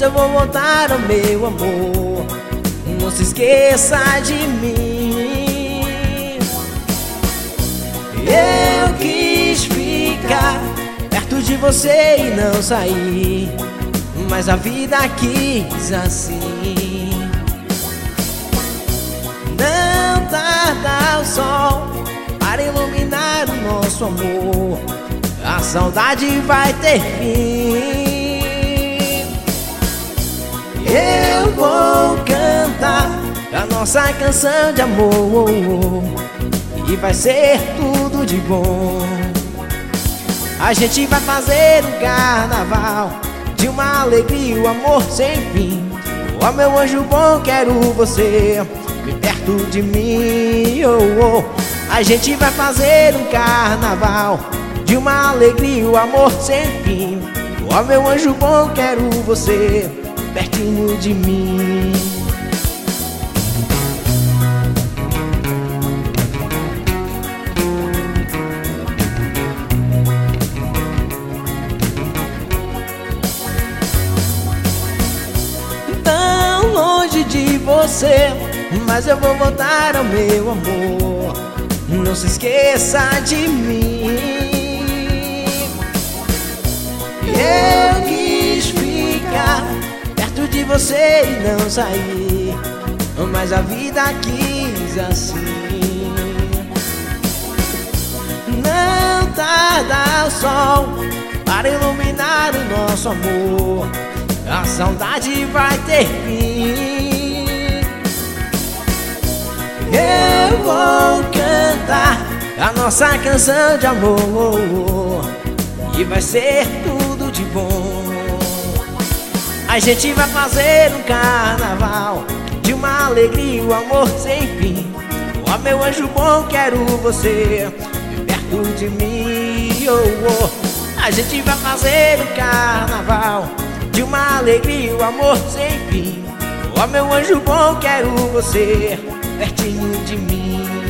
eu vou voltar ao meu amor. Não se esqueça de mim. Eu quis ficar perto de você e não sair, mas a vida quis assim. Não tarda o sol para iluminar o nosso amor, a saudade vai ter fim. Eu vou cantar a nossa canção de amor e vai ser tudo de bom. A gente vai fazer um carnaval de uma alegria, o amor sem fim. Ó meu anjo bom, quero você bem perto de mim. Oh, oh. A gente vai fazer um carnaval de uma alegria, o amor sem fim. Ó meu anjo bom, quero você pertinho de mim. Tão longe de você, mas eu vou voltar ao meu amor. Não se esqueça de mim. Eu quis ficar perto de você e não sair, mas a vida quis assim. Não tarda o sol para iluminar o nosso amor, a saudade vai ter fim. Eu vou cantar a nossa canção de amor e vai ser tudo de bom. A gente vai fazer um carnaval de uma alegria, o amor sem fim. Ó meu anjo bom, quero você perto de mim. Oh, oh. A gente vai fazer um carnaval de uma alegria, o amor sem fim. Ó meu anjo bom, quero você pertinho de mim.